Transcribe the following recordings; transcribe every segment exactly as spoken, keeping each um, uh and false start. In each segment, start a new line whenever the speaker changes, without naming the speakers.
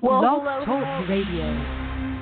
Well,
Blog
hello,
Talk
hello.
Radio.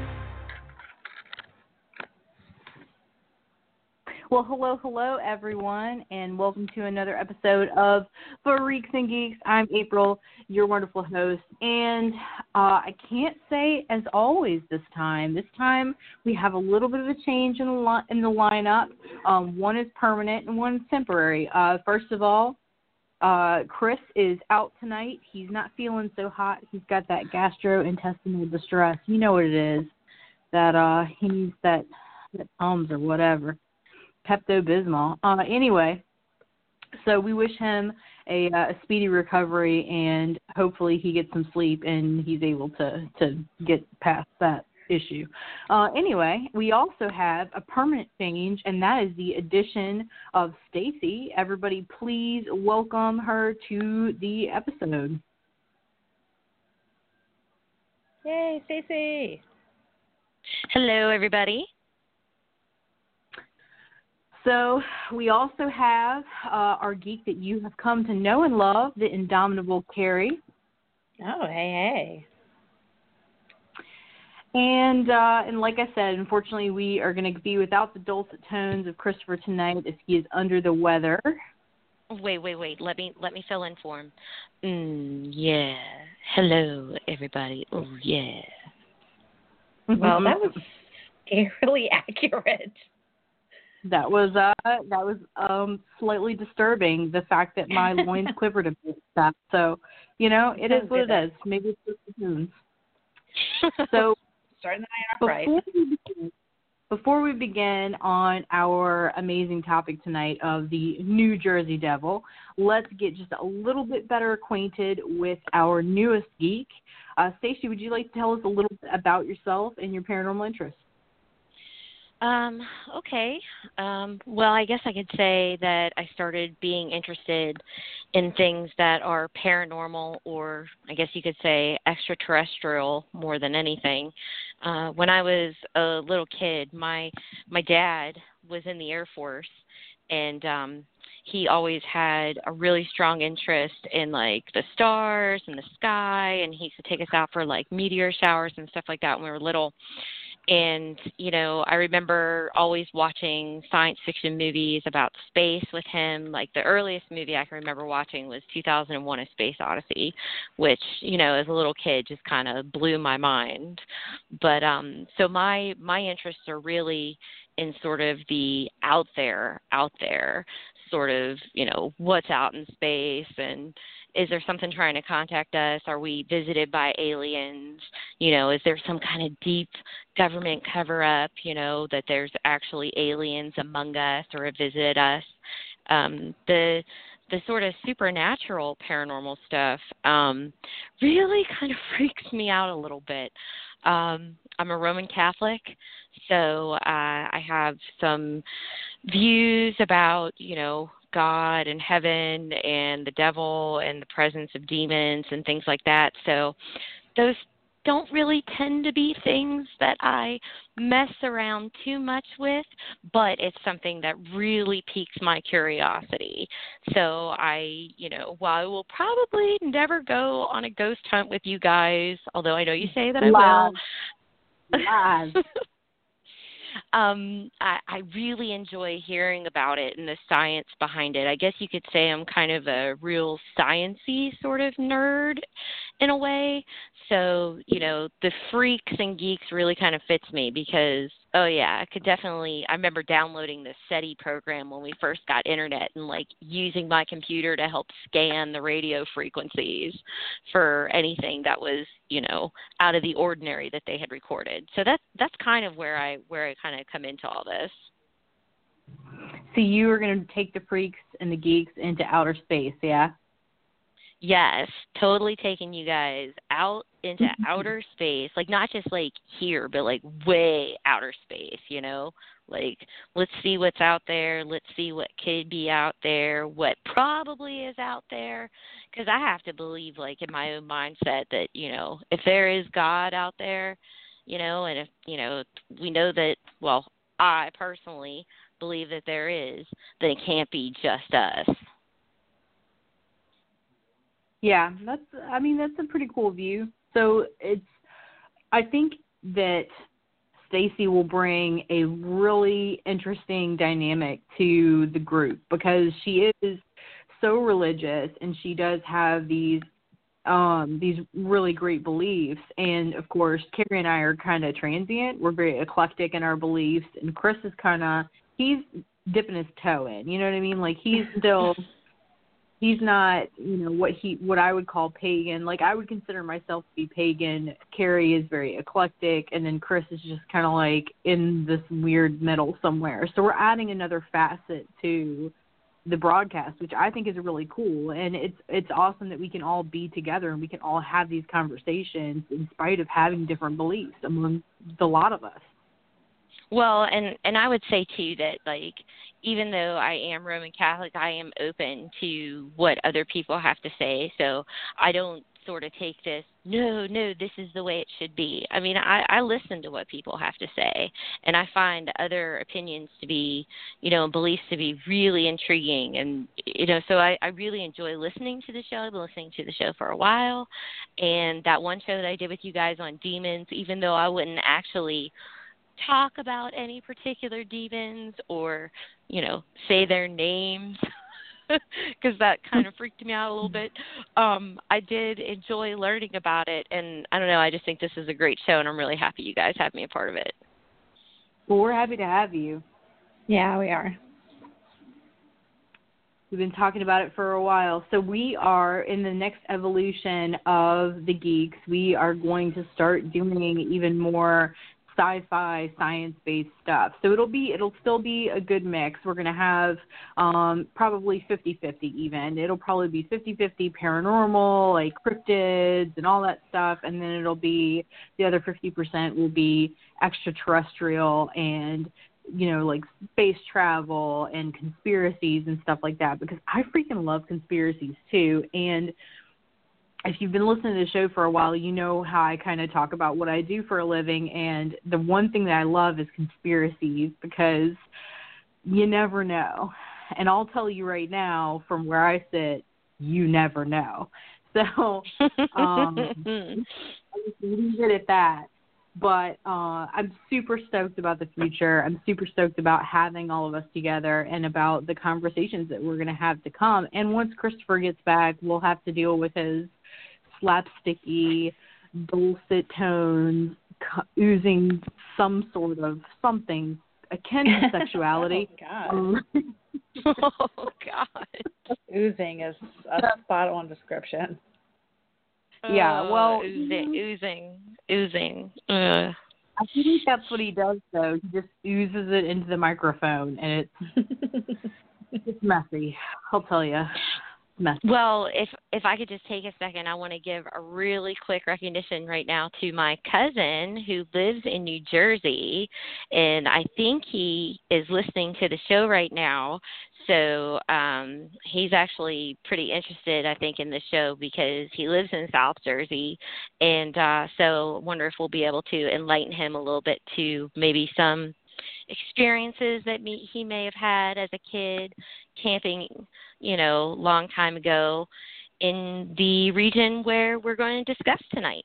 Well, hello, hello, everyone, and welcome to another episode of Freaks and Geeks. I'm April, your wonderful host, and uh, I can't say as always this time. This time we have a little bit of a change in the, li- in the lineup. Um, one is permanent and one is temporary. Uh, first of all, uh, Chris is out tonight. He's not feeling so hot. He's got that gastrointestinal distress. You know what it is, that uh, he needs that, that Tums or whatever. Pepto-Bismol. Uh, anyway, so we wish him a, uh, a speedy recovery, and hopefully he gets some sleep and he's able to, to get past that issue. Uh, anyway, we also have a permanent change, and that is the addition of Stacy. Everybody, please welcome her to the episode.
Yay, Stacy!
Hello, everybody.
So we also have uh, our geek that you have come to know and love, the indomitable Carrie.
Oh, hey, hey.
And uh, and like I said, unfortunately, we are going to be without the dulcet tones of Christopher tonight as he is under the weather.
Wait, wait, wait. Let me let me fill in for him. Mm, yeah. Hello, everybody. Oh, yeah.
Well, that was scarily accurate.
That was uh, that was um, slightly disturbing. The fact that my loins quivered a bit. That so, you know, it is what it is. Maybe it's just the tunes. So,
starting the night off
before
right.
we begin, before we begin on our amazing topic tonight of the New Jersey Devil, let's get just a little bit better acquainted with our newest geek. Uh, Stacey, would you like to tell us a little bit about yourself and your paranormal interests?
Um, okay. Um, well, I guess I could say that I started being interested in things that are paranormal, or I guess you could say extraterrestrial more than anything. Uh, when I was a little kid, my my dad was in the Air Force, and um, he always had a really strong interest in like the stars and the sky, and he used to take us out for like meteor showers and stuff like that when we were little. And, you know, I remember always watching science fiction movies about space with him. Like the earliest movie I can remember watching was two thousand one: A Space Odyssey, which, you know, as a little kid just kind of blew my mind. But um, so my my interests are really in sort of the out there, out there sort of, you know, what's out in space, and is there something trying to contact us? Are we visited by aliens? You know, is there some kind of deep government cover-up, you know, that there's actually aliens among us or have visited us? Um, the the sort of supernatural paranormal stuff um, really kind of freaks me out a little bit. Um, I'm a Roman Catholic, so uh, I have some views about, you know, God and heaven and the devil and the presence of demons and things like that. So those don't really tend to be things that I mess around too much with, but it's something that really piques my curiosity. So I, you know, while I will probably never go on a ghost hunt with you guys, although I know you say that I
Live.
will.
Live.
Um, I, I really enjoy hearing about it and the science behind it. I guess you could say I'm kind of a real science-y sort of nerd in a way. So, you know, the freaks and geeks really kind of fits me because, oh, yeah, I could definitely – I remember downloading the SETI program when we first got internet and, like, using my computer to help scan the radio frequencies for anything that was, you know, out of the ordinary that they had recorded. So that's that's kind of where I where I kind of come into all this.
So you are going to take the freaks and the geeks into outer space, yeah?
Yes, totally taking you guys out into outer space, like not just like here, but like way outer space, you know? Like, let's see what's out there. Let's see what could be out there, what probably is out there. Because I have to believe, like, in my own mindset that, you know, if there is God out there, you know, and if, you know, we know that, well, I personally believe that there is, then it can't be just us.
Yeah, that's. I mean, that's a pretty cool view. So it's, I think that Stacy will bring a really interesting dynamic to the group because she is so religious and she does have these um, these really great beliefs. And, of course, Carrie and I are kind of transient. We're very eclectic in our beliefs. And Chris is kind of, he's dipping his toe in. You know what I mean? Like, he's still... He's not, you know, what he what I would call pagan. Like, I would consider myself to be pagan. Carrie is very eclectic, and then Chris is just kind of like in this weird middle somewhere. So we're adding another facet to the broadcast, which I think is really cool. And it's it's awesome that we can all be together and we can all have these conversations in spite of having different beliefs among the lot of us.
Well, and and I would say too that, like, even though I am Roman Catholic, I am open to what other people have to say. So I don't sort of take this, no, no, this is the way it should be. I mean, I, I listen to what people have to say, and I find other opinions to be, you know, beliefs to be really intriguing. And, you know, so I, I really enjoy listening to the show. I've been listening to the show for a while. And that one show that I did with you guys on demons, even though I wouldn't actually talk about any particular demons or, you know, say their names because that kind of freaked me out a little bit. Um, I did enjoy learning about it, and I don't know, I just think this is a great show, and I'm really happy you guys have me a part of it.
Well, we're happy to have you.
Yeah, we are.
We've been talking about it for a while. So we are in the next evolution of the Geeks. We are going to start doing even more sci-fi, science-based stuff. So it'll be, it'll still be a good mix. We're going to have um, probably fifty-fifty even. It'll probably be fifty-fifty paranormal, like cryptids and all that stuff, and then it'll be, the other fifty percent will be extraterrestrial and, you know, like space travel and conspiracies and stuff like that, because I freaking love conspiracies too. And if you've been listening to the show for a while, you know how I kind of talk about what I do for a living. And the one thing that I love is conspiracies, because you never know. And I'll tell you right now, from where I sit, you never know. So um, I'll just leave it at that. But uh, I'm super stoked about the future. I'm super stoked about having all of us together and about the conversations that we're going to have to come. And once Christopher gets back, we'll have to deal with his slapsticky, dulcet tones, oozing some sort of something akin to sexuality.
Oh, God.
Oh, God.
Oozing is a spot-on description.
Yeah, well,
uh, oozing, oozing, oozing. Uh.
I think that's what he does, though. He just oozes it into the microphone, and it's it's messy. I'll tell you, messy.
Well, if if I could just take a second, I want to give a really quick recognition right now to my cousin who lives in New Jersey, and I think he is listening to the show right now. So um, he's actually pretty interested, I think, in the show because he lives in South Jersey. And uh, so I wonder if we'll be able to enlighten him a little bit to maybe some experiences that me, he may have had as a kid camping, you know, long time ago in the region where we're going to discuss tonight.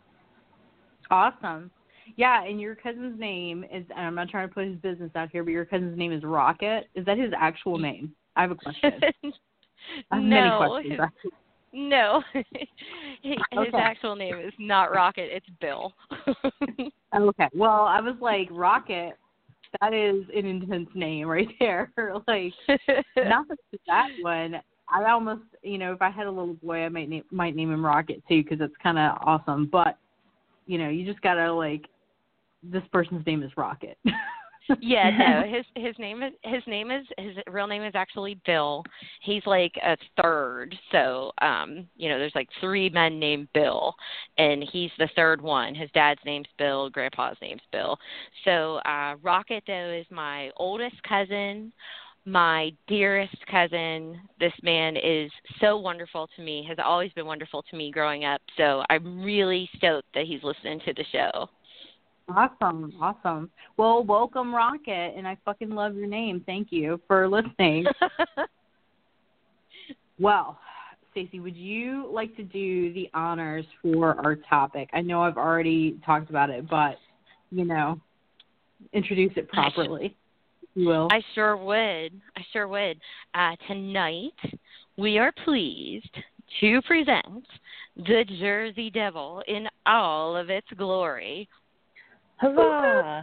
Awesome. Yeah, and your cousin's name is, and I'm not trying to put his business out here, but your cousin's name is Rocket. Is that his actual name? I have a question. I have
no,
many questions.
His, no. his
okay.
actual name is not Rocket, it's Bill.
Okay. Well, I was like, Rocket, that is an intense name right there. Like, not that that one. I almost, you know, if I had a little boy, I might name, might name him Rocket too, because it's kind of awesome. But, you know, you just got to, like, this person's name is Rocket.
Yeah, no, his his name is his name is his real name is actually Bill. He's like a third, so um, you know, there's like three men named Bill, and he's the third one. His dad's name's Bill, Grandpa's name's Bill. So uh, Rocket though is my oldest cousin, my dearest cousin. This man is so wonderful to me. Has always been wonderful to me growing up. So I'm really stoked that he's listening to the show.
Awesome, awesome. Well, welcome, Rocket, and I fucking love your name. Thank you for listening. Well, Stacey, would you like to do the honors for our topic? I know I've already talked about it, but, you know, introduce it properly, if you will.
I sure would. I sure would. Uh, tonight, we are pleased to present the Jersey Devil in all of its glory.
Huzzah!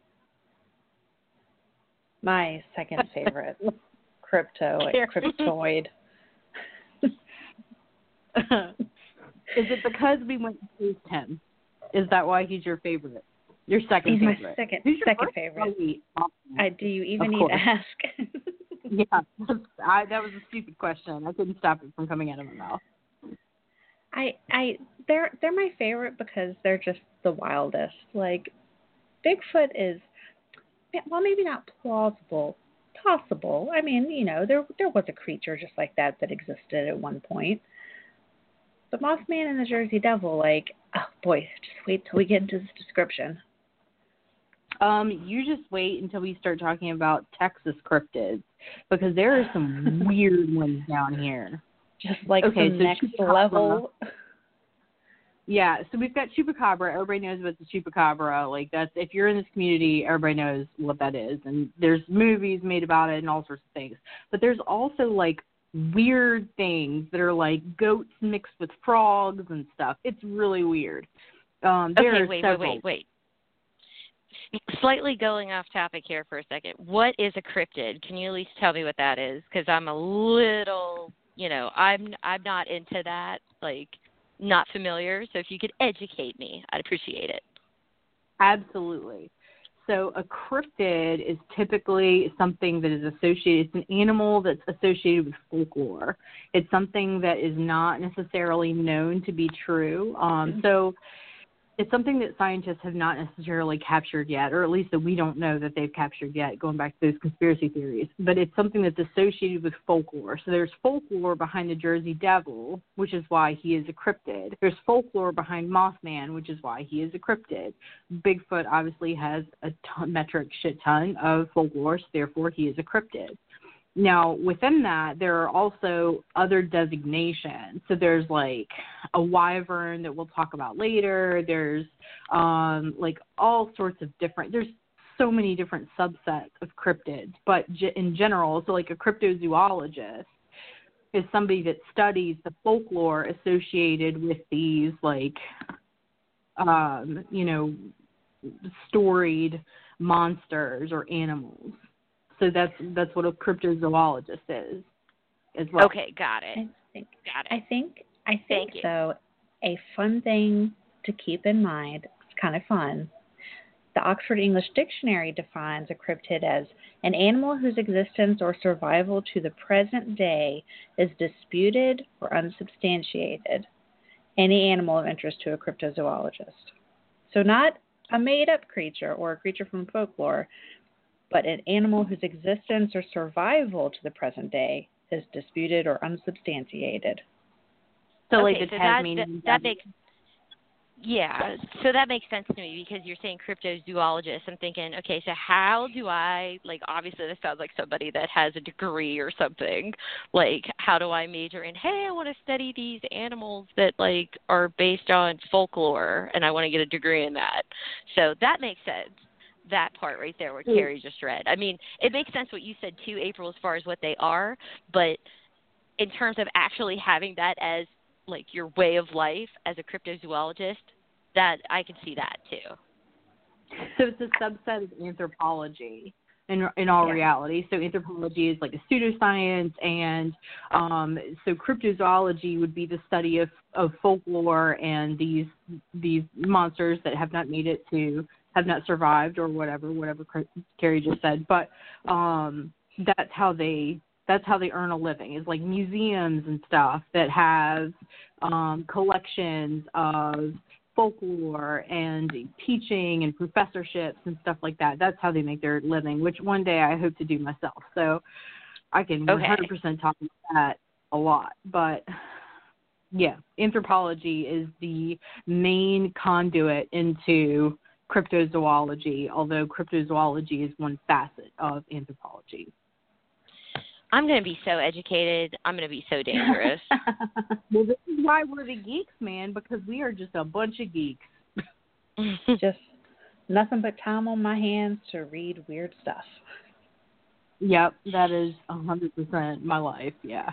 My second favorite crypto, cryptoid.
Is it because we went to face him? Is that why he's your favorite? Your second
He's
favorite?
my second,
Who's your
second
first?
favorite.
Oh,
I, do you even
Of
need
course.
to ask?
Yeah, I, that was a stupid question. I couldn't stop it from coming out of my mouth.
I, I, they're they're my favorite because they're just the wildest. Like, Bigfoot is, well, maybe not plausible, possible. I mean, you know, there there was a creature just like that that existed at one point. But Mothman and the Jersey Devil, like, oh boy, just wait till we get into this description.
Um, you just wait until we start talking about Texas cryptids, because there are some weird ones down here.
Just like
okay,
the
so
next
Chupacabra.
level.
Yeah, so we've got Chupacabra. Everybody knows about the Chupacabra. Like, that's, if you're in this community, everybody knows what that is. And there's movies made about it and all sorts of things. But there's also, like, weird things that are like goats mixed with frogs and stuff. It's really weird. Um, there
Okay,
are
wait,
several.
wait, wait, wait. Slightly going off topic here for a second. What is a cryptid? Can you at least tell me what that is? Because I'm a little, you know, I'm I'm not into that, like, not familiar. So if you could educate me, I'd appreciate it.
Absolutely. So a cryptid is typically something that is associated, it's an animal that's associated with folklore. It's something that is not necessarily known to be true. Um, so it's something that scientists have not necessarily captured yet, or at least that we don't know that they've captured yet, going back to those conspiracy theories. But it's something that's associated with folklore. So there's folklore behind the Jersey Devil, which is why he is a cryptid. There's folklore behind Mothman, which is why he is a cryptid. Bigfoot obviously has a ton, metric shit ton of folklore, so therefore he is a cryptid. Now, within that, there are also other designations. So there's like a wyvern that we'll talk about later. There's um, like all sorts of different, there's so many different subsets of cryptids. But in general, so like a cryptozoologist is somebody that studies the folklore associated with these, like, um, you know, storied monsters or animals. So that's that's what a cryptozoologist is, as well.
Okay, got it.
I think,
got it.
I think, I think
Thank you.
so. A fun thing to keep in mind, it's kind of fun. The Oxford English Dictionary defines a cryptid as an animal whose existence or survival to the present day is disputed or unsubstantiated. Any animal of interest to a cryptozoologist. So not a made-up creature or a creature from folklore, but an animal whose existence or survival to the present day is disputed or unsubstantiated.
So,
okay,
like the
so that,
Tasmanian
that, that makes, yeah, so that makes sense to me because you're saying cryptozoologist. I'm thinking, okay, so how do I, like, obviously this sounds like somebody that has a degree or something. Like, how do I major in, hey, I want to study these animals that, like, are based on folklore, and I want to get a degree in that. So that makes sense. That part right there, what Carrie just read. I mean, it makes sense what you said too, April, as far as what they are, but in terms of actually having that as, like, your way of life as a cryptozoologist, that I can see that too.
So it's a subset of anthropology in in all
Yeah.
reality. So anthropology is like a pseudoscience, and um, so cryptozoology would be the study of, of folklore and these these monsters that have not made it to have not survived or whatever, whatever Carrie just said. But um, that's how they that's how they earn a living, is like museums and stuff that have um, collections of folklore and teaching and professorships and stuff like that. That's how they make their living, which one day I hope to do myself. So I can
Okay.
one hundred percent talk about that a lot. But yeah, anthropology is the main conduit into cryptozoology, although cryptozoology is one facet of anthropology.
I'm going to be so educated. I'm going to be so dangerous.
Well, this is why we're the geeks, man, because we are just a bunch of geeks.
Just nothing but time on my hands to read weird stuff.
Yep, that is one hundred percent my life, yeah.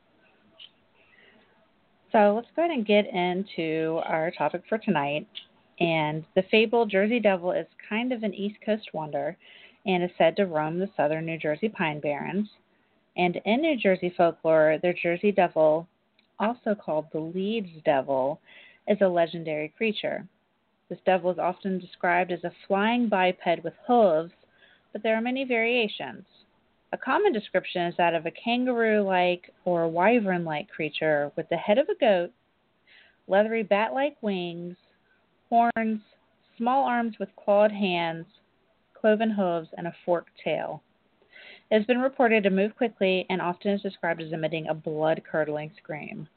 So let's go ahead and get into our topic for tonight. And the fabled Jersey Devil is kind of an East Coast wonder and is said to roam the southern New Jersey Pine Barrens. And in New Jersey folklore, the Jersey Devil, also called the Leeds Devil, is a legendary creature. This devil is often described as a flying biped with hooves, but there are many variations. A common description is that of a kangaroo-like or wyvern-like creature with the head of a goat, leathery bat-like wings, horns, small arms with clawed hands, cloven hooves, and a forked tail. It has been reported to move quickly and often is described as emitting a blood-curdling scream.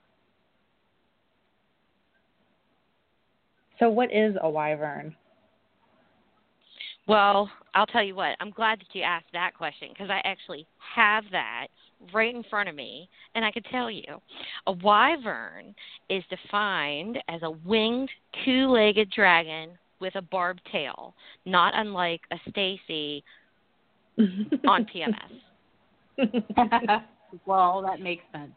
So what is a wyvern?
Well, I'll tell you what. I'm glad that you asked that question because I actually have that right in front of me, and I can tell you. A wyvern is defined as a winged, two-legged dragon with a barbed tail, not unlike a Stacy on P M S.
Well, that makes sense.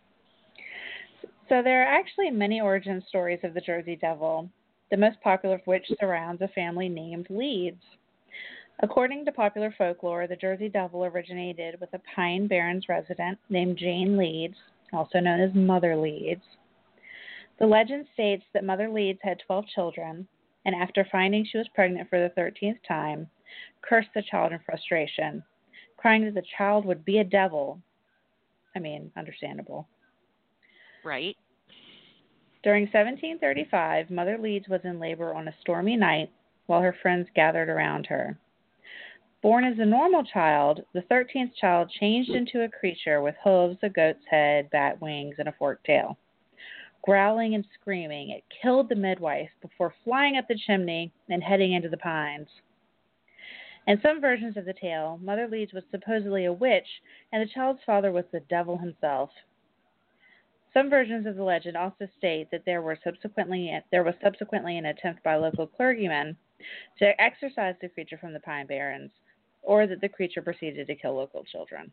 So there are actually many origin stories of the Jersey Devil, the most popular of which surrounds a family named Leeds. According to popular folklore, the Jersey Devil originated with a Pine Barrens resident named Jane Leeds, also known as Mother Leeds. The legend states that Mother Leeds had twelve children, and after finding she was pregnant for the thirteenth time, cursed the child in frustration, crying that the child would be a devil. I mean, understandable.
Right.
During seventeen thirty-five, Mother Leeds was in labor on a stormy night while her friends gathered around her. Born as a normal child, the thirteenth child changed into a creature with hooves, a goat's head, bat wings, and a forked tail. Growling and screaming, it killed the midwife before flying up the chimney and heading into the pines. In some versions of the tale, Mother Leeds was supposedly a witch, and the child's father was the devil himself. Some versions of the legend also state that there were subsequently there was subsequently an attempt by local clergymen to exorcise the creature from the Pine Barrens, or that the creature proceeded to kill local children.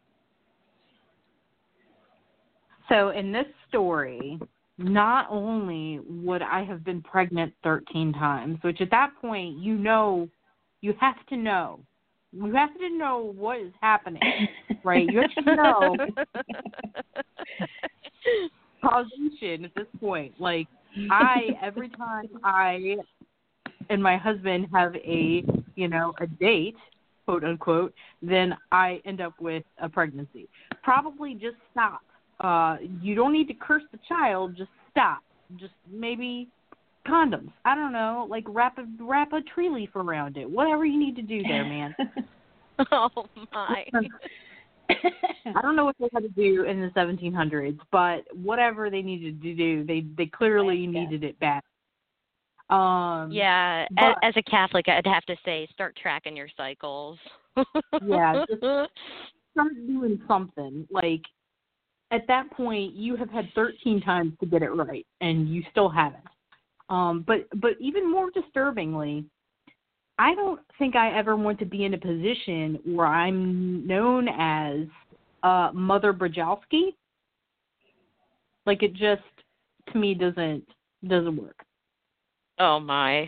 So in this story, not only would I have been pregnant thirteen times, which at that point, you know, you have to know. You have to know what is happening, right? You have to know causation at this point. Like, I, every time I and my husband have a, you know, a date, quote unquote, then I end up with a pregnancy. Probably just stop. Uh, you don't need to curse the child. Just stop. Just maybe condoms. I don't know, like wrap a wrap a tree leaf around it. Whatever you need to do there, man.
Oh my.
I don't know what they had to do in the seventeen hundreds, but whatever they needed to do, they they clearly needed it bad. Um,
yeah,
but,
as a Catholic, I'd have to say start tracking your cycles.
Yeah, just start doing something. Like, at that point, you have had thirteen times to get it right, and you still haven't. Um, but but even more disturbingly, I don't think I ever want to be in a position where I'm known as uh, Mother Brajowski. Like, it just, to me, doesn't doesn't work.
Oh my.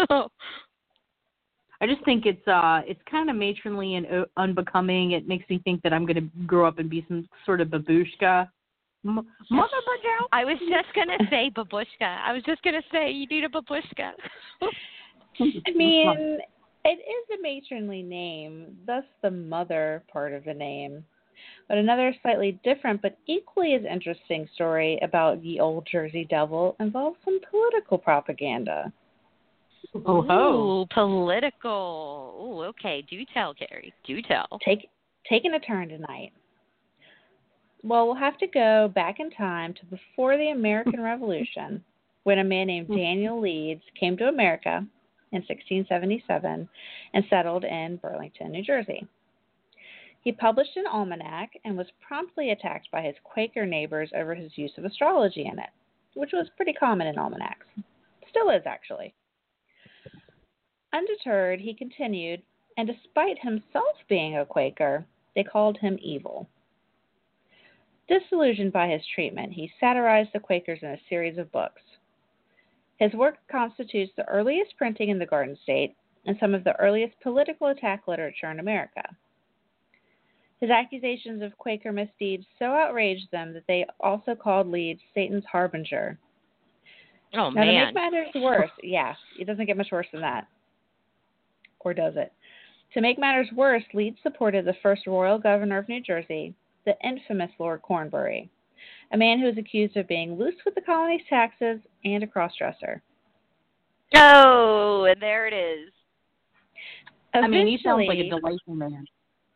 I just think it's uh it's kind of matronly and uh, unbecoming. It makes me think that I'm going to grow up and be some sort of babushka. M- Mother Brajowski.
I was just going to say babushka. I was just going to say you need a babushka.
I mean, it is a matronly name, thus the mother part of the name. But another slightly different but equally as interesting story about the old Jersey Devil involves some political propaganda.
Oh ho!
Ooh, political. Ooh, okay. Do tell, Carrie. Do tell.
Take, taking a turn tonight. Well, we'll have to go back in time to before the American Revolution, when a man named Daniel Leeds came to America in sixteen seventy-seven and settled in Burlington, New Jersey. He published an almanac and was promptly attacked by his Quaker neighbors over his use of astrology in it, which was pretty common in almanacs. Still is, actually. Undeterred, he continued, and despite himself being a Quaker, they called him evil. Disillusioned by his treatment, he satirized the Quakers in a series of books. His work constitutes the earliest printing in the Garden State and some of the earliest political attack literature in America. His accusations of Quaker misdeeds so outraged them that they also called Leeds Satan's harbinger.
Oh,
now,
man.
to make matters worse, yeah, it doesn't get much worse than that. Or does it? To make matters worse, Leeds supported the first royal governor of New Jersey, the infamous Lord Cornbury, a man who was accused of being loose with the colony's taxes and a crossdresser.
Oh, and there it is.
I mean, he sounds like a delightful man.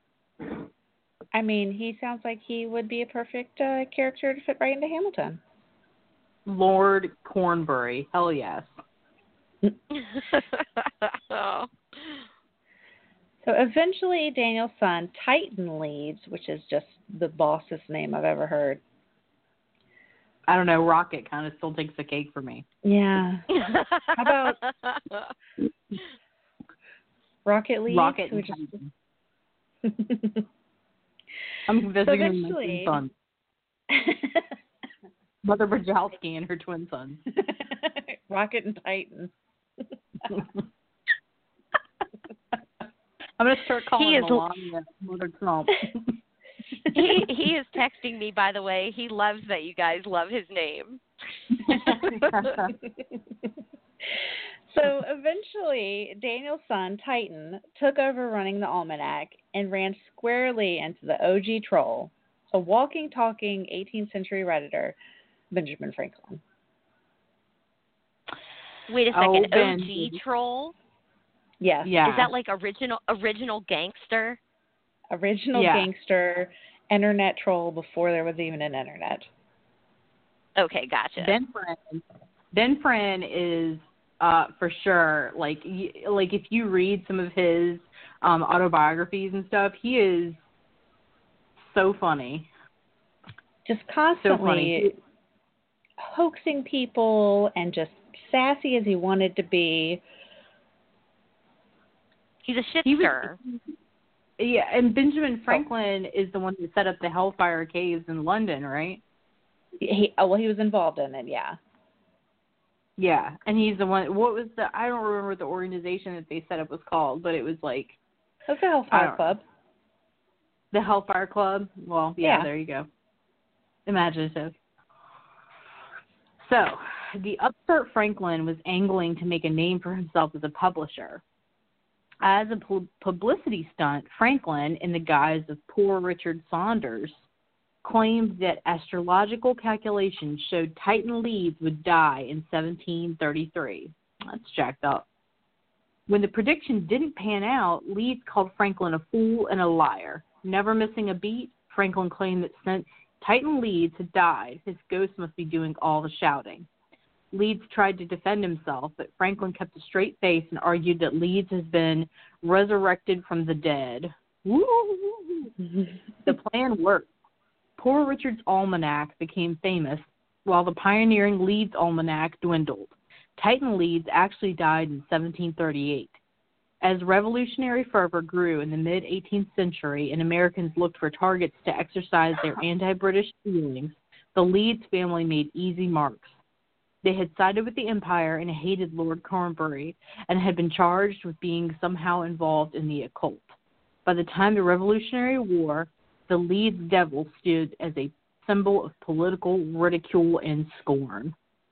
I mean, he sounds like he would be a perfect uh, character to fit right into Hamilton.
Lord Cornbury, hell yes.
Oh.
So eventually, Daniel's son, Titan Leeds, which is just the bossest name I've ever heard.
I don't know, Rocket kind of still takes the cake for me.
Yeah. How about Rocket Leeds?
Rocket and
just...
I'm visiting
so
my twin son. Mother Brzezowski and her twin son.
Rocket and Titan.
I'm going to start calling
He is
Melania Mother Trump.
he he is texting me, by the way. He loves that you guys love his name.
So eventually, Daniel's son, Titan, took over running the almanac and ran squarely into the O G troll, a walking, talking eighteenth century Redditor, Benjamin Franklin.
Wait a second,
Oh,
O G troll?
Yes.
Yeah.
Is that like original original gangster?
Original
Yeah.
gangster, internet troll before there was even an internet.
Okay, gotcha.
Ben Friend. Ben Friend is uh, for sure like y- like if you read some of his um, autobiographies and stuff, he is so funny.
Just
So
constantly
funny.
hoaxing people and just sassy as he wanted to be.
He's a
He was-
shitster.
Yeah, and Benjamin Franklin is the one who set up the Hellfire Caves in London, right?
He, oh, well, he was involved in it, yeah.
Yeah, and he's the one. What was the? I don't remember what the organization that they set up was called, but it was like
That's the
I
Hellfire
don't-
Club.
the Hellfire Club. Well, yeah,
Yeah.
there you go. Imaginative. So, the upstart Franklin was angling to make a name for himself as a publisher. As a pu- publicity stunt, Franklin, in the guise of Poor Richard Saunders, claimed that astrological calculations showed Titan Leeds would die in seventeen thirty-three. That's jacked up. When the prediction didn't pan out, Leeds called Franklin a fool and a liar. Never missing a beat, Franklin claimed that since Titan Leeds had died, his ghost must be doing all the shouting. Leeds tried to defend himself, but Franklin kept a straight face and argued that Leeds has been resurrected from the dead. Woo! The plan worked. Poor Richard's Almanac became famous, while the pioneering Leeds Almanac dwindled. Titan Leeds actually died in seventeen thirty-eight. As revolutionary fervor grew in the mid-eighteenth century and Americans looked for targets to exercise their anti-British feelings, the Leeds family made easy marks. They had sided with the Empire and hated Lord Cornbury and had been charged with being somehow involved in the occult. By the time of the Revolutionary War, the Leeds Devil stood as a symbol of political ridicule and scorn.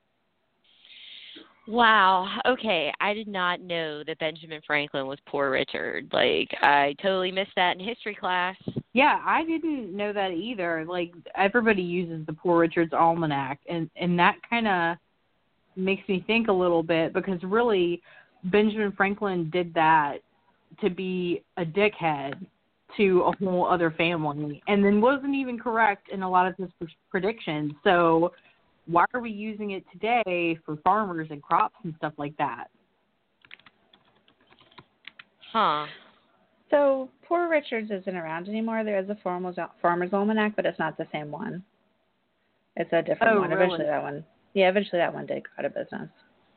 Wow. Okay, I did not know that Benjamin Franklin was Poor Richard. Like, I totally missed that in history class.
Yeah, I didn't know that either. Like, everybody uses the Poor Richard's Almanac, and, and that kind of makes me think a little bit, because really Benjamin Franklin did that to be a dickhead to a whole other family, and then wasn't even correct in a lot of his predictions. So why are we using it today for farmers and crops and stuff like that?
Huh.
So Poor Richards isn't around anymore. There is a Farmer's, Farmer's Almanac, but it's not the same one. It's a different
Oh,
one.
really?
Eventually that one, yeah, eventually that one did go out of business.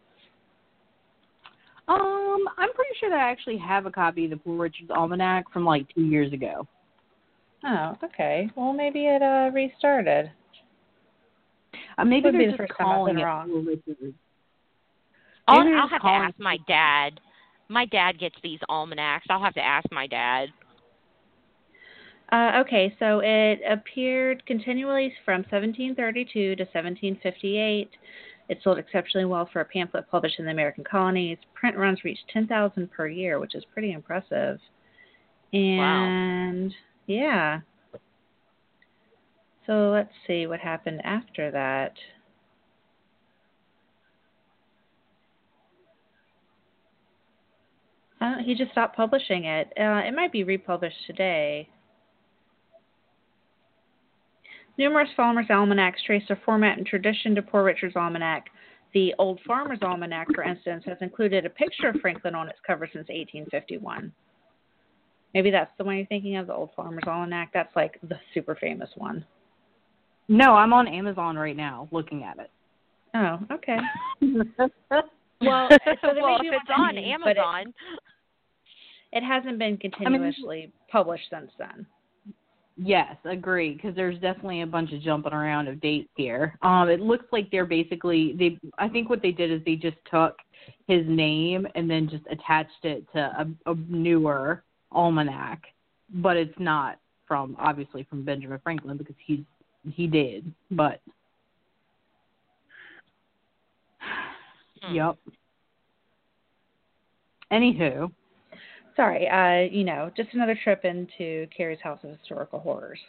Um, I'm pretty sure that I actually have a copy of the Poor Richards Almanac from like two years ago.
Oh, okay. Well, maybe it uh, restarted.
Uh, maybe
Would be
they're
the
just
first time I've
calling
been
it
wrong.
Poor Richards.
I'll,
Maybe they're
I'll
just
have to
calling
ask my dad. My dad gets these almanacs. I'll have to ask my dad.
Uh, okay, so it appeared continually from seventeen thirty-two to seventeen fifty-eight. It sold exceptionally well for a pamphlet published in the American colonies. Print runs reached ten thousand per year, which is pretty impressive. And, wow. Yeah. So let's see what happened after that. Uh, he just stopped publishing it. Uh, it might be republished today. Numerous Farmer's Almanacs trace their format and tradition to Poor Richard's Almanac. The Old Farmer's Almanac, for instance, has included a picture of Franklin on its cover since eighteen fifty-one. Maybe that's the one you're thinking of, the Old Farmer's Almanac. That's like the super famous one.
No, I'm on Amazon right now looking at it.
Oh, okay.
Well, so well if it's on Amazon.
It, it hasn't been continuously I mean, published since then.
Yes, agree, because there's definitely a bunch of jumping around of dates here. Um, it looks like they're basically, they. I think what they did is they just took his name and then just attached it to a, a newer almanac, but it's not from, obviously, from Benjamin Franklin because he's, he did, but, hmm. Yep. Anywho.
Sorry, uh, you know, just another trip into Carrie's House of Historical Horrors.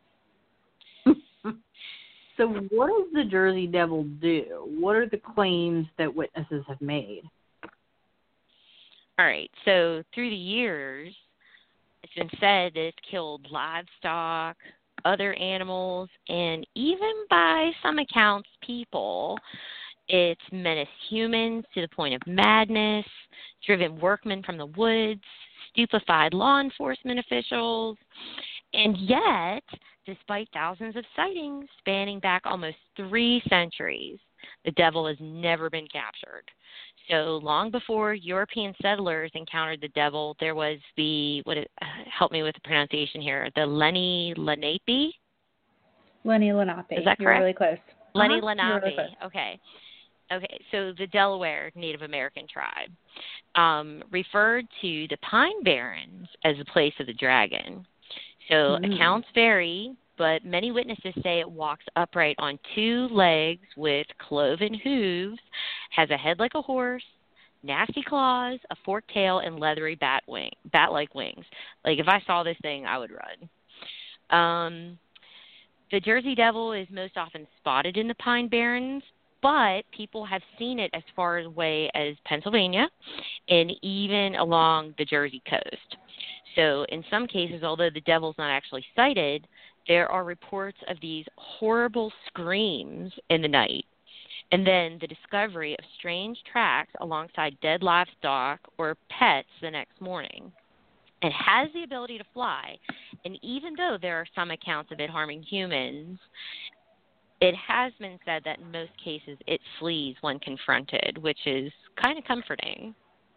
So what does the Jersey Devil do? What are the claims that witnesses have made?
All right, so through the years, it's been said that it's killed livestock, other animals, and even by some accounts, people. It's menaced humans to the point of madness, driven workmen from the woods, stupefied law enforcement officials, and yet, despite thousands of sightings spanning back almost three centuries, the devil has never been captured. So long before European settlers encountered the devil, there was the, what? It, uh, help me with the pronunciation here, the Lenni Lenape?
Lenni Lenape.
Is that correct?
You're really close.
Lenni
uh-huh.
Lenape.
Really close.
Okay. Okay, so the Delaware Native American tribe um, referred to the Pine Barrens as the place of the dragon. So mm. accounts vary, but many witnesses say it walks upright on two legs with cloven hooves, has a head like a horse, nasty claws, a forked tail, and leathery bat wing, bat-like wings. Like if I saw this thing, I would run. Um, the Jersey Devil is most often spotted in the Pine Barrens, but people have seen it as far away as Pennsylvania and even along the Jersey coast. So in some cases, although the devil's not actually sighted, there are reports of these horrible screams in the night, and then the discovery of strange tracks alongside dead livestock or pets the next morning. It has the ability to fly, and even though there are some accounts of it harming humans, it has been said that in most cases it flees when confronted, which is kind of comforting.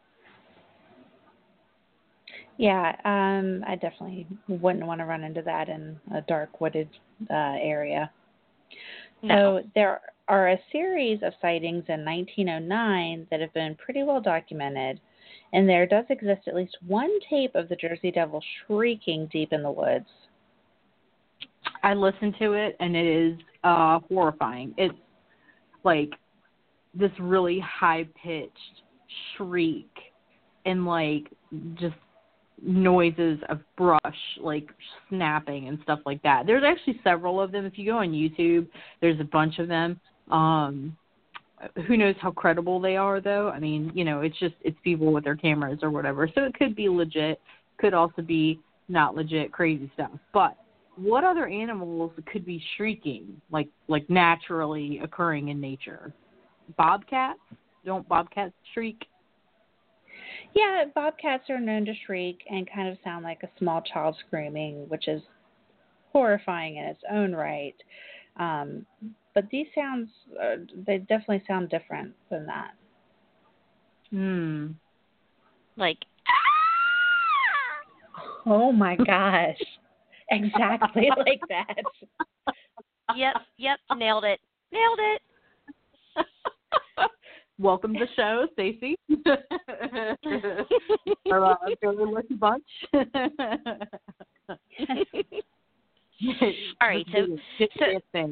Yeah, um, I definitely wouldn't want to run into that in a dark, wooded uh, area.
No.
So there are a series of sightings in nineteen oh nine that have been pretty well documented, and there does exist at least one tape of the Jersey Devil shrieking deep in the woods.
I listened to it, and it is uh, horrifying. It's like this really high-pitched shriek and, like, just noises of brush, like, snapping and stuff like that. There's actually several of them. If you go on YouTube, there's a bunch of them. Um, who knows how credible they are, though? I mean, you know, it's just, it's people with their cameras or whatever. So it could be legit. Could also be not legit, crazy stuff. But what other animals could be shrieking, like like naturally occurring in nature? Bobcats? Don't bobcats shriek?
Yeah, bobcats are known to shriek and kind of sound like a small child screaming, which is horrifying in its own right. Um, but these sounds, uh, they definitely sound different than that.
Hmm.
Like,
Oh my gosh. Exactly like that.
yep, yep, nailed it. Nailed it.
Welcome to the show, Stacey. Our uh, very lucky bunch.
All right, so, so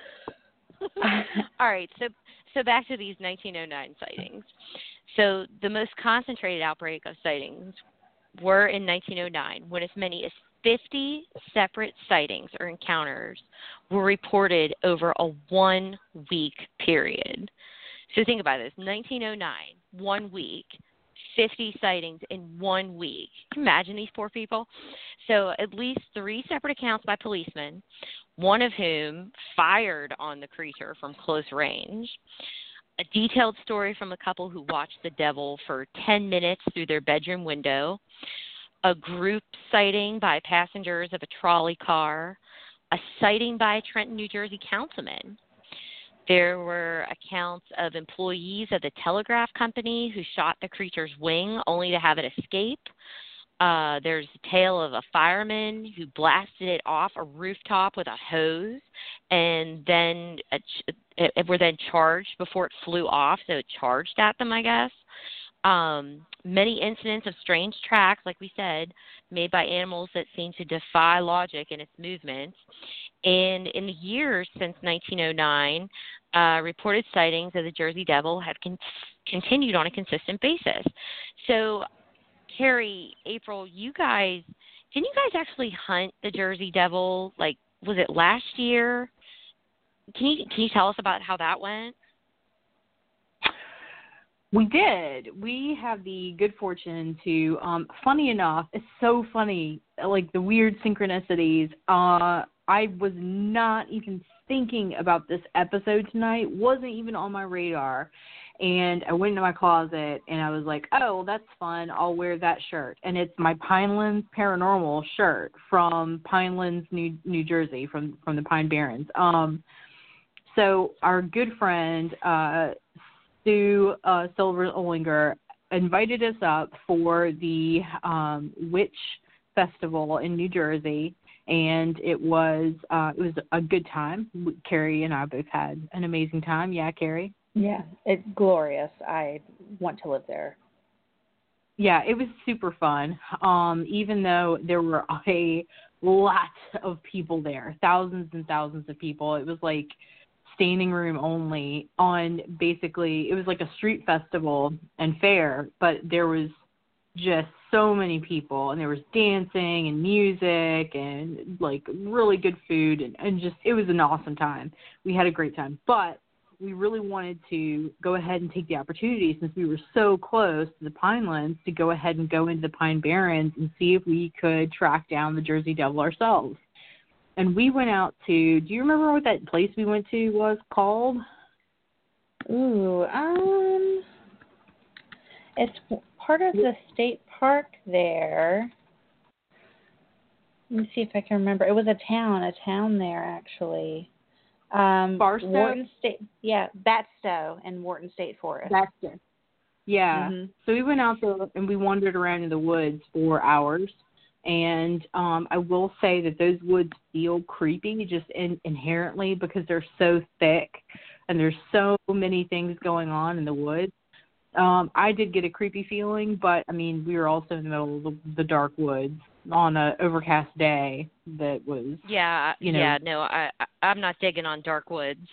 all right, so so back to these nineteen oh nine sightings. So the most concentrated outbreak of sightings were in nineteen oh nine, when as many as fifty separate sightings or encounters were reported over a one-week period. So think about this, nineteen oh nine, one week, fifty sightings in one week. Can you imagine these poor people? So at least three separate accounts by policemen, one of whom fired on the creature from close range. A detailed story from a couple who watched the devil for ten minutes through their bedroom window. A group sighting by passengers of a trolley car. A sighting by a Trenton, New Jersey councilman. There were accounts of employees of the telegraph company who shot the creature's wing only to have it escape. Uh, there's a tale of a fireman who blasted it off a rooftop with a hose and then a ch- it were then charged before it flew off, so it charged at them, I guess. Um, many incidents of strange tracks, like we said, made by animals that seem to defy logic in its movements. And in the years since nineteen oh nine, uh, reported sightings of the Jersey Devil have con- continued on a consistent basis. So, Carrie, April, you guys, didn't you guys actually hunt the Jersey Devil? Like, was it last year? Can you can you tell us about how that went?
We did. We have the good fortune to, um, funny enough, it's so funny, like the weird synchronicities. Uh, I was not even thinking about this episode tonight, wasn't even on my radar. And I went into my closet and I was like, oh, well, that's fun. I'll wear that shirt. And it's my Pinelands Paranormal shirt from Pinelands, New New Jersey, from, from the Pine Barrens. Um, so our good friend, uh, Sue uh, Silver Olinger, invited us up for the um, Witch Festival in New Jersey, and it was uh, it was a good time. Carrie and I both had an amazing time. Yeah, Carrie?
Yeah, it's glorious. I want to live there.
Yeah, it was super fun, um, even though there were a lot of people there, thousands and thousands of people. It was like standing room only on basically, it was like a street festival and fair, but there was just so many people, and there was dancing and music and like really good food, and, and just, it was an awesome time. We had a great time, but we really wanted to go ahead and take the opportunity, since we were so close to the Pinelands, to go ahead and go into the Pine Barrens and see if we could track down the Jersey Devil ourselves. And we went out to, do you remember what that place we went to was called?
Ooh, um, it's part of the state park there. Let me see if I can remember. It was a town, a town there, actually. Um,
Barstow?
Wharton State, yeah, Batstow and Wharton State Forest.
Batstow. Yeah. Mm-hmm. So we went out there and we wandered around in the woods for hours. And um, I will say that those woods feel creepy just in, inherently, because they're so thick and there's so many things going on in the woods. Um, I did get a creepy feeling, but, I mean, we were also in the middle of the, the dark woods on an overcast day that was,
yeah,
you know.
Yeah, no, I, I, I'm not digging on dark woods.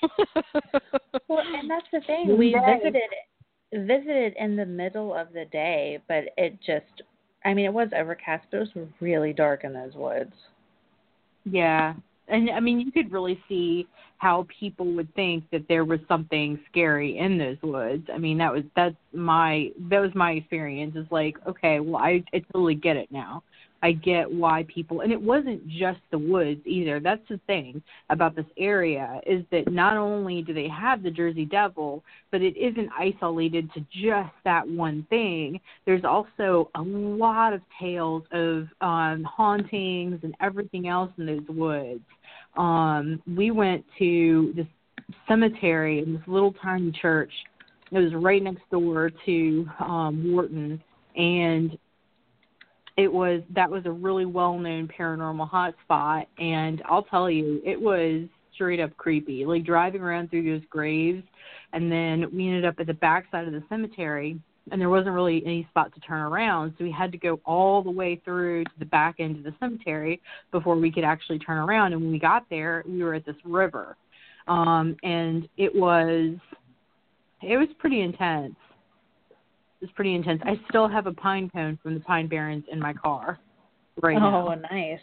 Well, and that's the thing. We visited visited in the middle of the day, but it just, I mean, it was overcast, but it was really dark in those woods.
Yeah. And, I mean, you could really see how people would think that there was something scary in those woods. I mean, that was, that's my, that was my experience. It's like, okay, well, I, I totally get it now. I get why people, and it wasn't just the woods either. That's the thing about this area, is that not only do they have the Jersey Devil, but it isn't isolated to just that one thing. There's also a lot of tales of um, hauntings and everything else in those woods. Um, we went to this cemetery in this little tiny church. It was right next door to um, Wharton, and it was that was a really well-known paranormal hotspot. And I'll tell you, it was straight up creepy. Like driving around through those graves, and then we ended up at the backside of the cemetery, and there wasn't really any spot to turn around, so we had to go all the way through to the back end of the cemetery before we could actually turn around. And when we got there, we were at this river, um, and it was it was pretty intense. It was pretty intense. I still have a pine cone from the Pine Barrens in my car right now.
Oh, nice.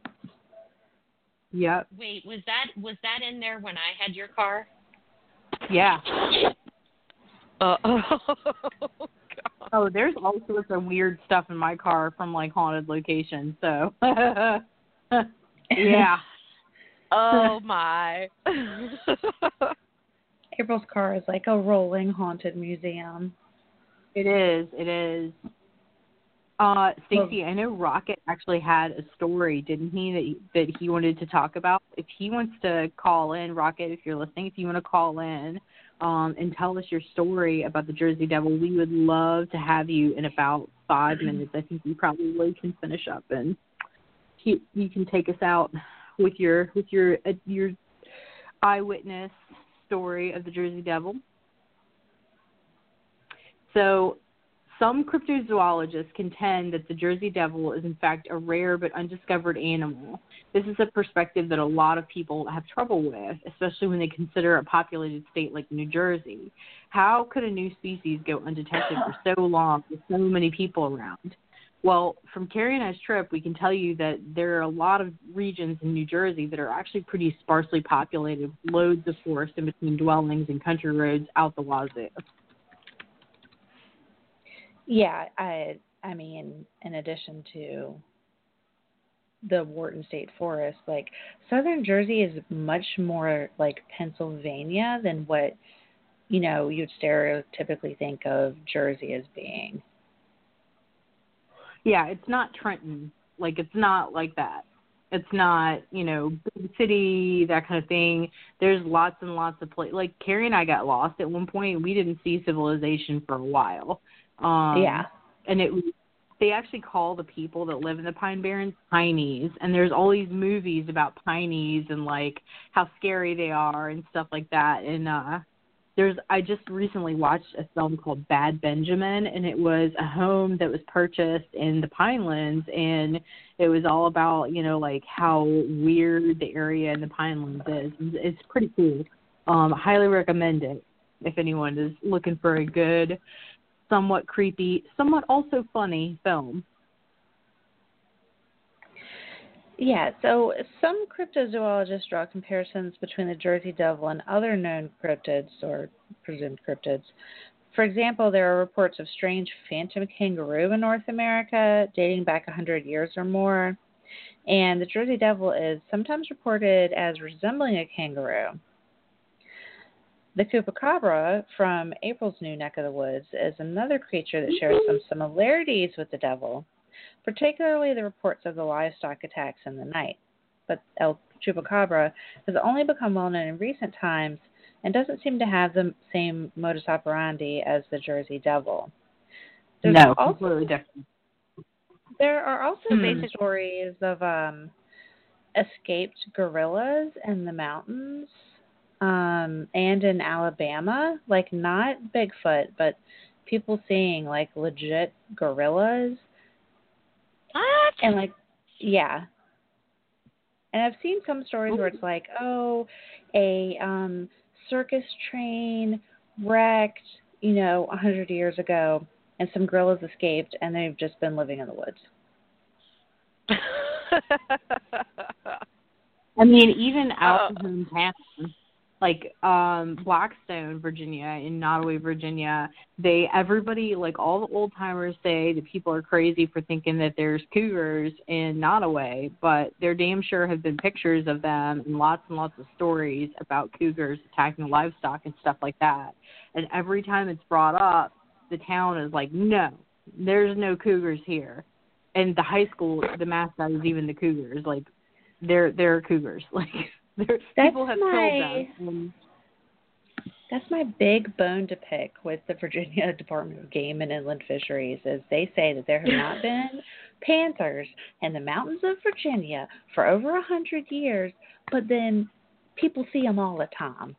Yep.
Wait, was that was that in there when I had your car?
Yeah.
Uh, oh, God.
Oh, there's all sorts of weird stuff in my car from, like, haunted locations, so. Yeah.
Oh, my.
April's car is like a rolling haunted museum.
It is. It is. Uh, Stacey, I know Rocket actually had a story, didn't he, that he, that he wanted to talk about. If he wants to call in, Rocket, if you're listening, if you want to call in um, and tell us your story about the Jersey Devil, we would love to have you in about five minutes. I think you probably can finish up, and he, you can take us out with your with your uh, your eyewitness story of the Jersey Devil. So, some cryptozoologists contend that the Jersey Devil is in fact a rare but undiscovered animal. This is a perspective that a lot of people have trouble with, especially when they consider a populated state like New Jersey. How could a new species go undetected for so long with so many people around? Well, from Carrie and I's trip, we can tell you that there are a lot of regions in New Jersey that are actually pretty sparsely populated, with loads of forest in between dwellings and country roads out the wazoo.
Yeah, I I mean, in addition to the Wharton State Forest, like southern Jersey is much more like Pennsylvania than what, you know, you'd stereotypically think of Jersey as being.
Yeah, it's not Trenton. Like, it's not like that. It's not, you know, big city, that kind of thing. There's lots and lots of places. Like, Carrie and I got lost at one point. We didn't see civilization for a while. Um,
yeah.
And it they actually call the people that live in the Pine Barrens Pineys. And there's all these movies about Pineys and, like, how scary they are and stuff like that. And uh, there's I just recently watched a film called Bad Benjamin, and it was a home that was purchased in the Pinelands, and it was all about, you know, like how weird the area in the Pinelands is. It's pretty cool. Um, I highly recommend it if anyone is looking for a good, somewhat creepy, somewhat also funny film.
Yeah, so some cryptozoologists draw comparisons between the Jersey Devil and other known cryptids or presumed cryptids. For example, there are reports of strange phantom kangaroo in North America dating back one hundred years or more, and the Jersey Devil is sometimes reported as resembling a kangaroo. The chupacabra from April's new neck of the woods is another creature that shares some similarities with the devil, particularly the reports of the livestock attacks in the night. But El Chupacabra has only become well known in recent times and doesn't seem to have the same modus operandi as the Jersey Devil. There's
no,
also,
completely different.
There are also
hmm.
basic stories of um, escaped gorillas in the mountains um, and in Alabama, like not Bigfoot, but people seeing like legit gorillas.
What?
And like, yeah. And I've seen some stories where it's like, oh, a um, circus train wrecked, you know, a hundred years ago, and some gorillas escaped, and they've just been living in the woods.
I mean, even out
uh,
in hometown, like um Blackstone, Virginia, in Nottoway, Virginia, they everybody like all the old timers say that people are crazy for thinking that there's cougars in Nottoway, but there damn sure have been pictures of them and lots and lots of stories about cougars attacking livestock and stuff like that. And every time it's brought up, the town is like, no, there's no cougars here. And the high school, the mascot is even the cougars. Like, they're they're cougars. Like. There, people have
my,
killed them.
That's my big bone to pick with the Virginia Department of Game and Inland Fisheries is they say that there have not been panthers in the mountains of Virginia for over a hundred years, but then people see them all the time.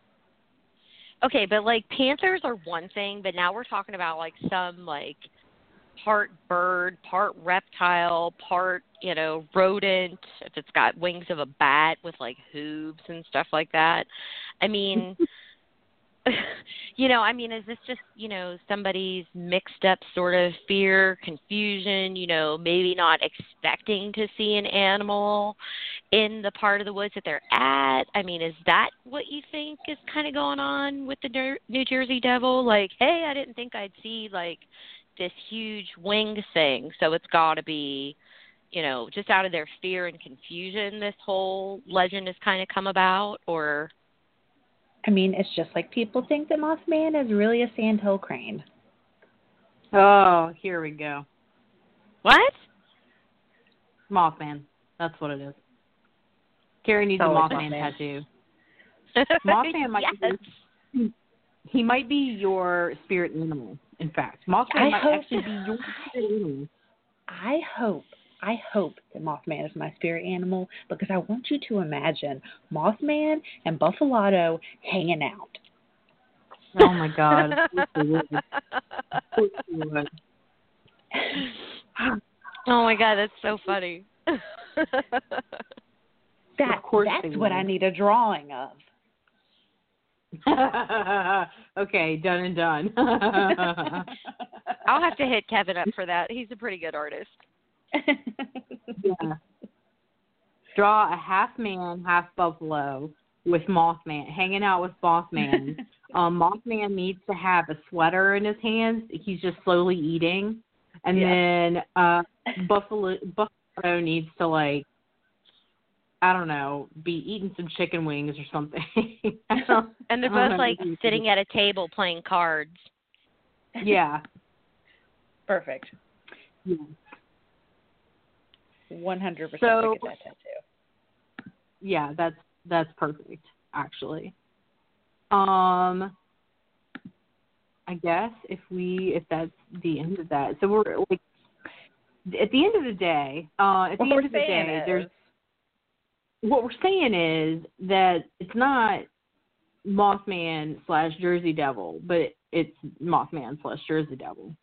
Okay, but like panthers are one thing, but now we're talking about like some like part bird, part reptile, part, you know, rodent, if it's got wings of a bat with like hooves and stuff like that. I mean, you know, I mean, is this just, you know, somebody's mixed up sort of fear, confusion, you know, maybe not expecting to see an animal in the part of the woods that they're at? I mean, is that what you think is kind of going on with the New Jersey Devil? Like, hey, I didn't think I'd see like this huge wing thing, so it's got to be, you know, just out of their fear and confusion this whole legend has kind of come about? Or
I mean, it's just like people think that Mothman is really a sandhill crane.
Oh, here we go.
What?
Mothman. That's what it is. Carrie needs
oh,
a Mothman,
Mothman
tattoo. Mothman might
yes.
be, he might be your spirit animal. In fact, Mothman
I
might
hope,
actually be your spirit animal.
I hope, I hope that Mothman is my spirit animal because I want you to imagine Mothman and Buffalo hanging out.
Oh my God!
Oh my God, that's so funny.
that, that's what I need a drawing of.
Okay, done and done.
I'll have to hit Kevin up for that. He's a pretty good artist.
Yeah. Draw a half man, half buffalo with Mothman, hanging out with Mothman. um, Mothman needs to have a sweater in his hands. He's just slowly eating. And
yeah.
then uh, Buffalo Buffalo needs to, like, I don't know, be eating some chicken wings or something.
And they're both like sitting at a table playing cards.
Yeah.
Perfect.
Yeah.
one hundred percent
so,
get that tattoo.
Yeah, that's that's perfect, actually. Um, I guess if we if that's the end of that, so we're like at the end of the day. Uh, at the
what
end of the day,
is,
there's what we're saying is that it's not Mothman slash Jersey Devil, but it's Mothman slash Jersey Devil.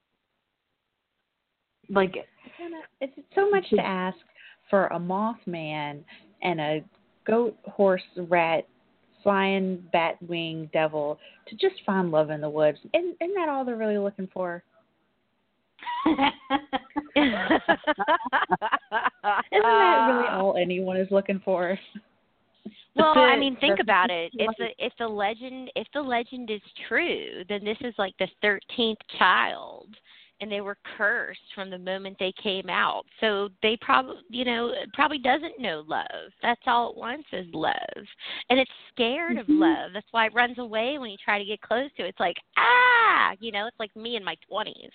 Like,
it's so much to ask for a Mothman and a goat, horse, rat, flying bat wing devil to just find love in the woods. Isn't, isn't that all they're really looking for? Isn't that really all anyone is looking for?
Well, I mean, think about it. If the if the legend if the legend is true, then this is like the thirteenth child, and they were cursed from the moment they came out. So they probably, you know, probably doesn't know love. That's all it wants is love, and it's scared of love. That's why it runs away when you try to get close to it. It's like, ah, you know, it's like me in my twenties.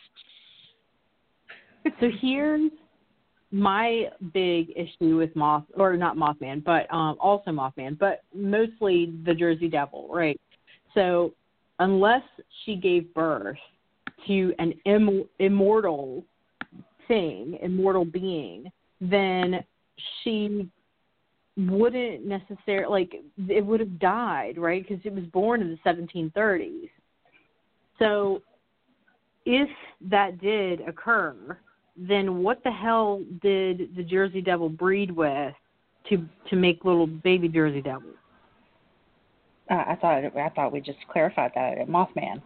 So here's my big issue with Moth, or not Mothman, but um, also Mothman, but mostly the Jersey Devil, right? So unless she gave birth to an Im- immortal thing, immortal being, then she wouldn't necessarily, like, it would have died, right? Because it was born in the seventeen thirties. So if that did occur, then what the hell did the Jersey Devil breed with to to make little baby Jersey Devils?
Uh, I thought I thought we just clarified that at Mothman.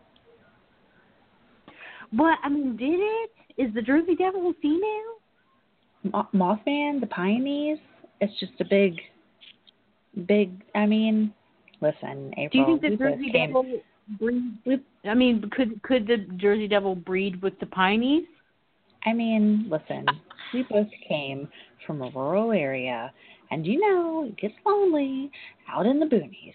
But I mean, did it? Is the Jersey Devil a female?
Mo- Mothman, the Pioneers. It's just a big, big. I mean, Listen, April.
Do you think the
we
Jersey
both came,
Devil breed?
we,
I mean, could could the Jersey Devil breed with the Pineys?
I mean, listen, we both came from a rural area, and you know, it gets lonely out in the boonies.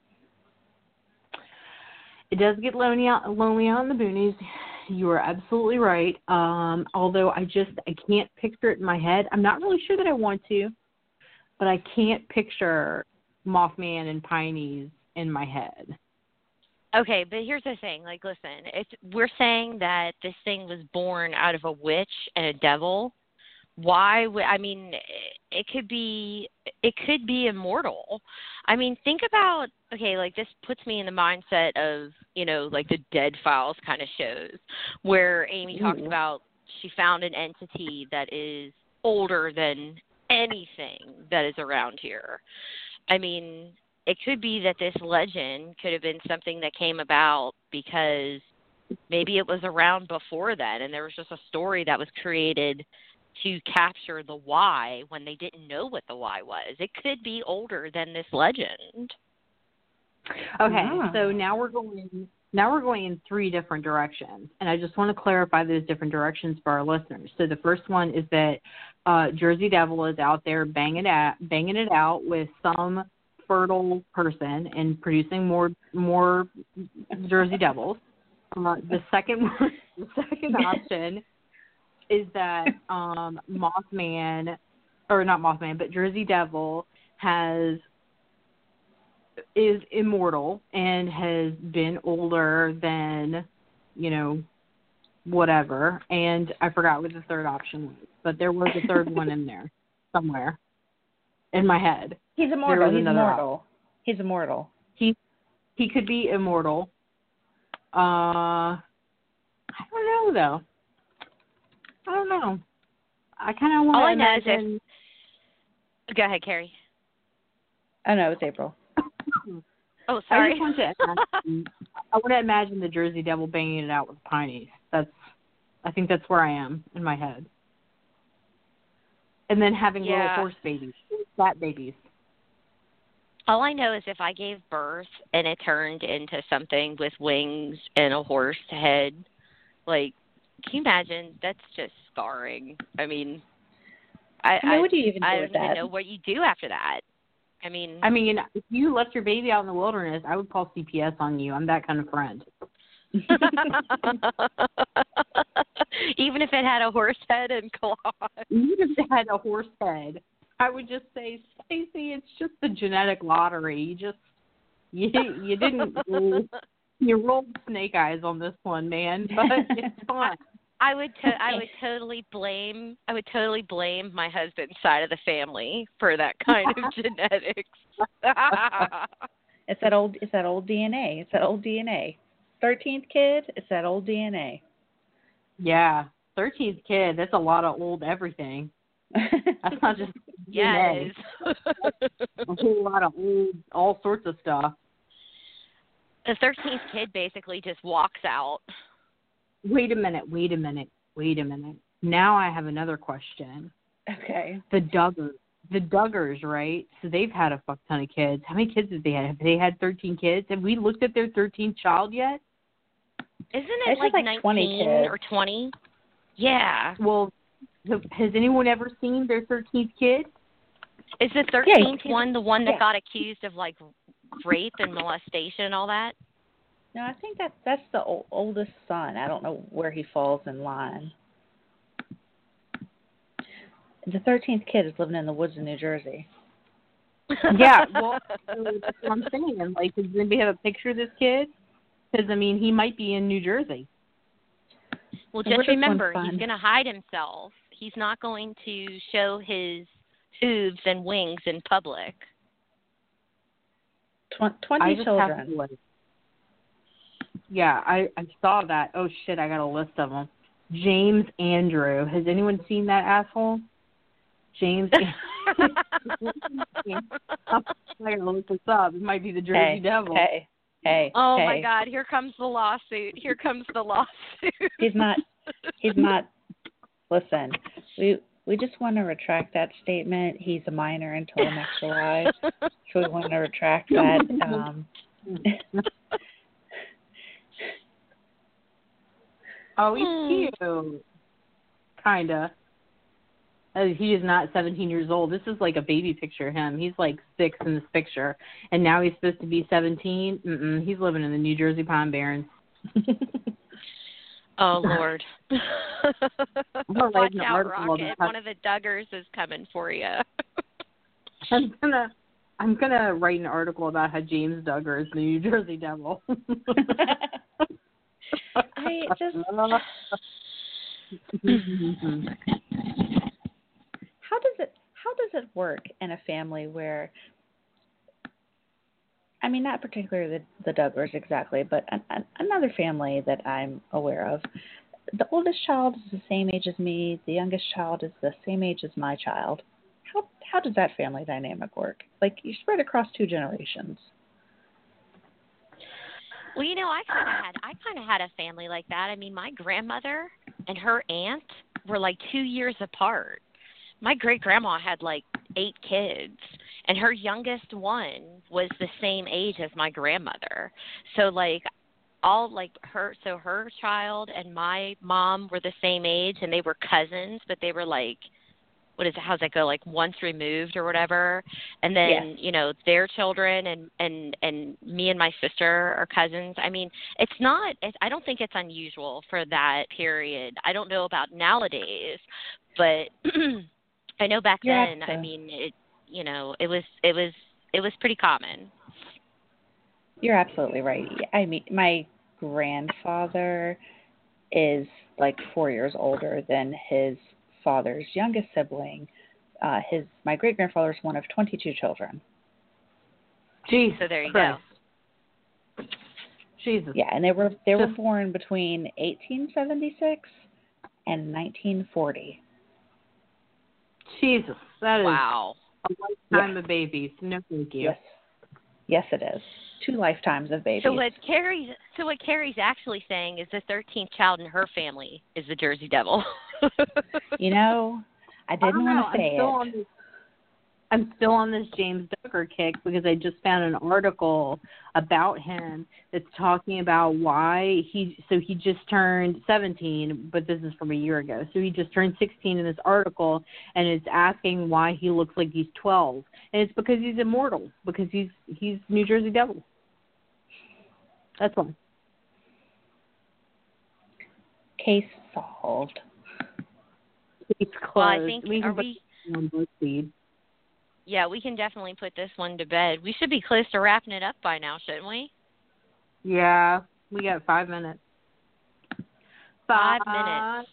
It does get lonely out, lonely out in the boonies. You are absolutely right. Um, although I just I can't picture it in my head. I'm not really sure that I want to, but I can't picture Mothman and Pineys in my head.
Okay, but here's the thing. Like, listen, if we're saying that this thing was born out of a witch and a devil, why would, I mean, it could be, it could be immortal. I mean, think about, okay, like this puts me in the mindset of, you know, like the Dead Files kind of shows where Amy talks
Ooh.
about she found an entity that is older than anything that is around here. I mean, it could be that this legend could have been something that came about because maybe it was around before then and there was just a story that was created to capture the why when they didn't know what the why was. It could be older than this legend.
Okay,
Yeah.
so now we're going now we're going in three different directions, and I just want to clarify those different directions for our listeners. So the first one is that uh, Jersey Devil is out there banging at banging it out with some fertile person and producing more more Jersey Devils. Uh, the second one, the second option is that um, Mothman, or not Mothman, but Jersey Devil has is immortal and has been older than, you know, whatever. And I forgot what the third option was, but there was a third one in there somewhere in my head.
He's immortal. He's
another
immortal.
option.
He's immortal.
He he could be immortal. Uh, I don't know though. I don't know. I kind of want
All
to
I know is
imagine.
if... Go ahead, Carrie.
Oh no, it's April.
Oh,
I
sorry.
just want to imagine, I want to imagine the Jersey Devil banging it out with Pineys. That's, I think that's where I am in my head. And then having
Yeah.
little horse babies, fat babies.
All I know is if I gave birth and it turned into something with wings and a horse head, like, can you imagine? That's just scarring. I mean, I,
I mean,
I,
what do you even do
I
with
don't even
that?
know what you do after that. I mean,
I mean, if you left your baby out in the wilderness, I would call C P S on you. I'm that kind of friend.
even if it had a horse head and claws.
Even if it had a horse head, I would just say, Stacey, it's just the genetic lottery. You just you you didn't roll, you rolled snake eyes on this one, man. But it's fun.
I would to- I would totally blame I would totally blame my husband's side of the family for that kind of genetics.
It's that old it's that old D N A. It's that old D N A. Thirteenth kid, it's that old D N A.
Yeah, thirteenth kid. That's a lot of old everything. That's not just D N A.
Yeah, it is.
A whole lot of old, all sorts of stuff.
The thirteenth kid basically just walks out.
Wait a minute, wait a minute, wait a minute. Now I have another question.
Okay.
The Duggars. The Duggars, right? So they've had a fuck ton of kids. How many kids have they had? Have they had thirteen kids? Have we looked at their thirteenth child yet?
Isn't it
It's
like,
like
nineteen
twenty kids.
or twenty? Yeah.
Well, has anyone ever seen their thirteenth kid?
Is the thirteenth
Yeah,
one the one that
yeah.
got accused of like rape and molestation and all that?
No, I think that that's the old, oldest son. I don't know where he falls in line. The thirteenth kid is living in the woods in New Jersey.
Yeah, well, that's what I'm saying. Like, does anybody have a picture of this kid? Because, I mean, he might be in New Jersey.
Well,
Where
just
does
remember,
one
he's
find-
going to hide himself. He's not going to show his hooves and wings in public.
Tw-
I
twenty
just
children.
have to, like, yeah, I, I saw that. Oh, shit, I got a list of them. James Andrew. Has anyone seen that asshole? James Andrew. I'm going to look this up. It might be the Jersey
Hey,
Devil.
hey, hey.
Oh
hey.
my God! Here comes the lawsuit. Here comes the lawsuit.
He's not. He's not. Listen, we we just want to retract that statement. He's a minor until next July. So we want to retract that. Um,
oh, he's cute. Kinda. Uh, He is not seventeen years old. This is like a baby picture of him. He's like six in this picture. And now he's supposed to be seventeen. Mm-mm, he's living in the New Jersey Pine Barrens.
Oh, Lord. Watch out, Rocket.
About...
One of the Duggars is coming for you.
I'm gonna, I'm gonna write an article about how James Duggar is the New Jersey Devil.
I just. How does it? How does it work in a family where? I mean, not particularly the, the Duggars exactly, but an, an, another family that I'm aware of. The oldest child is the same age as me. The youngest child is the same age as my child. How how does that family dynamic work? Like, you spread across two generations.
Well, you know, I kind of had I kind of had a family like that. I mean, my grandmother and her aunt were like two years apart. My great grandma had like eight kids, and her youngest one was the same age as my grandmother. So like all like her, so her child and my mom were the same age, and they were cousins, but they were like, what is it? How's that go? Like once removed or whatever. And then,
Yes.
you know, their children and, and, and me and my sister are cousins. I mean, it's not, it's, I don't think it's unusual for that period. I don't know about nowadays, but I know back
Yeah,
then,
so.
I mean, it, you know, it was, it was, it was pretty common.
You're absolutely right. I mean, my grandfather is like four years older than his father's youngest sibling. Uh, his my great grandfather is one of twenty-two children.
Jeez,
so there you
Christ.
go.
Jesus.
Yeah, and they were they were
Just,
born between eighteen seventy-six and nineteen forty.
Jesus, that is
Wow.
a lifetime
Yeah.
of babies. No, thank you.
Yes, yes, it is. Two lifetimes of babies.
So what Carrie's so what Carrie's actually saying is the thirteenth child in her family is the Jersey Devil.
You know, I
I
didn't
don't know.
want to
I'm
say
still
it.
on this. I'm still on this James Duggar kick because I just found an article about him that's talking about why he. So he just turned seventeen, but this is from a year ago. So he just turned sixteen in this article, and it's asking why he looks like he's twelve, and it's because he's immortal, because he's he's New Jersey Devil. That's why.
Case solved.
It's closed.
Well, I think
we
are
can put
we
it on BuzzFeed.
yeah, we can definitely put this one to bed. We should be close to wrapping it up by now, shouldn't we?
Yeah, we got five minutes.
Five minutes.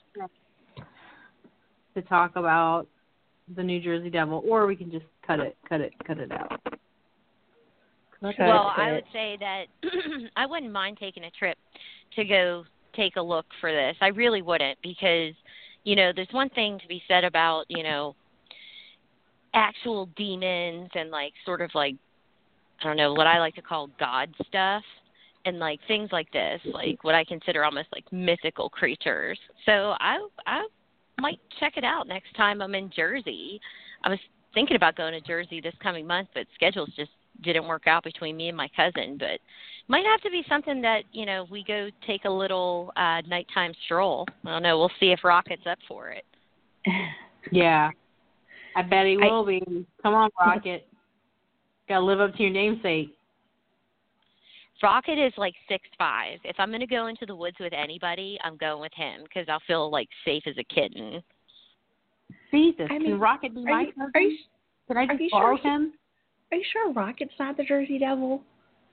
To talk about the New Jersey Devil, or we can just cut it, cut it, cut it out.
Cut
Well,
it.
I would say that I wouldn't mind taking a trip to go take a look for this. I really wouldn't, because, you know, there's one thing to be said about, you know, actual demons and like sort of like, I don't know, what I like to call God stuff, and like things like this, like what I consider almost like mythical creatures. So I I might check it out next time I'm in Jersey. I was thinking about going to Jersey this coming month, but schedules just didn't work out between me and my cousin. But might have to be something that, you know, we go take a little uh, nighttime stroll. I don't know. We'll see if Rocket's up for it.
Yeah, I bet he
I-
will be. Come on, Rocket. Got to live up to your namesake.
Rocket is like six five. If I'm going to go into the woods with anybody, I'm going with him because I'll feel like safe as a kitten.
Jesus,
I mean,
can Rocket be
are
my
you-
cousin?
are you-
Can I
are
just
you
borrow
sure he-
him?
Are you sure Rocket's not the Jersey Devil?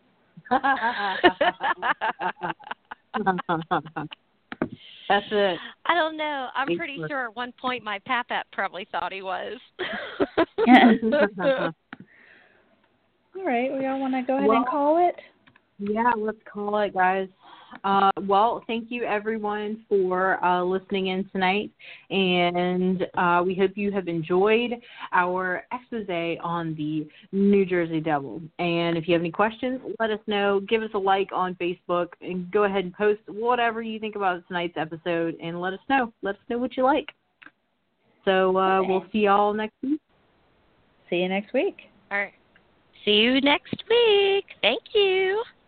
That's it.
I don't know. I'm
Thanks
pretty
for-
sure at one point my pap-app probably thought he was.
All right, we all want to go ahead
Well-
and call it?
Yeah, let's call it, guys. Uh, well, thank you, everyone, for uh, listening in tonight. And uh, we hope you have enjoyed our expose on the New Jersey Devil. And if you have any questions, let us know. Give us a like on Facebook. And go ahead and post whatever you think about tonight's episode. And let us know. Let us know what you like. So uh,
Okay.
we'll see y'all next week.
See you next week.
All right. See you next week. Thank you.